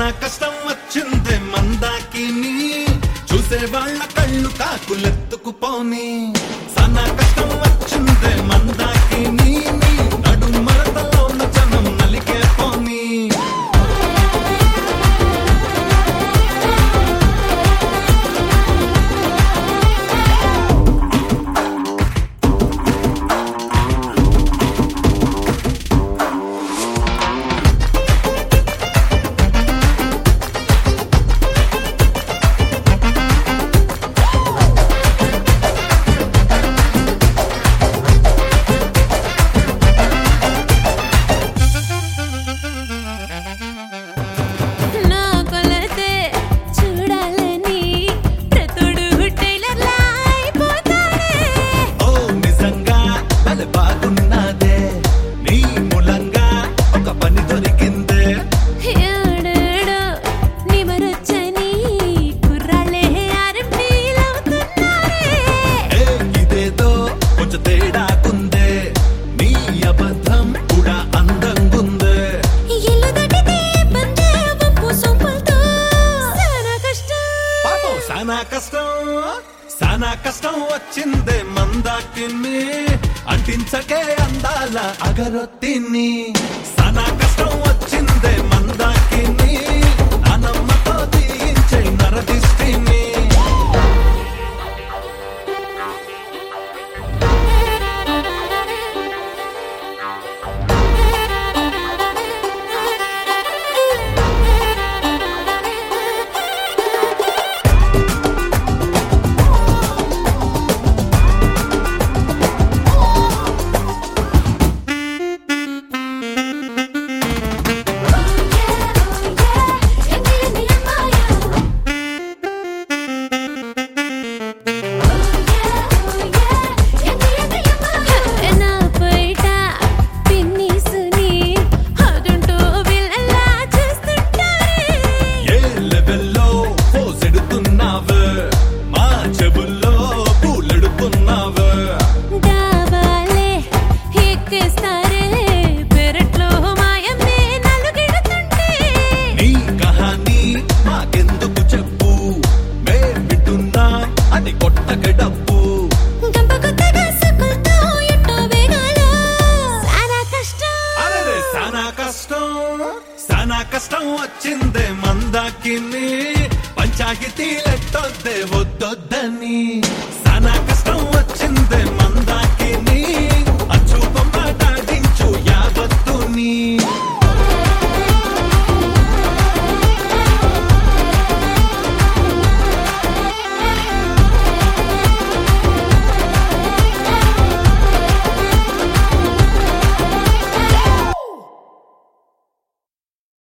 సానా కష్టం వచ్చిందే మందాకిని, చూసే వాళ్ళ కళ్ళు కాకులెత్తుకుపోని. సానా కష్టం వచ్చిందే మందాకిని, నడు మరతలో ఉన్న జనం నలిగే పోని. బాగున్నదే నీ మూలంగా ఒక పని దొరికిందే. ఏడేడో నిమరొచ్చని కుర్రాళ్ళే ఆర్ఎంపీలవుతున్నారే. ఇదేదో కొంచెం తేడాకుందే, నీ అబద్ధం కూడా అందంగుందే. ఇల్లు దాటితే బందే వంపు సొంపులతో సానా కష్టం. పాపం సానా కష్టం, సానా కష్టం వచ్చిందే మందాకిని, అంటించకే అందాల అగరొత్తిని. సానా కష్టం వచ్చిందే మందాకిని, నానమ్మతో తీయించే నరదిష్టిని. సానా కష్టం వచ్చిందే మందాకిని, పంచాయతీలెట్టొద్దే వద్దొద్దని.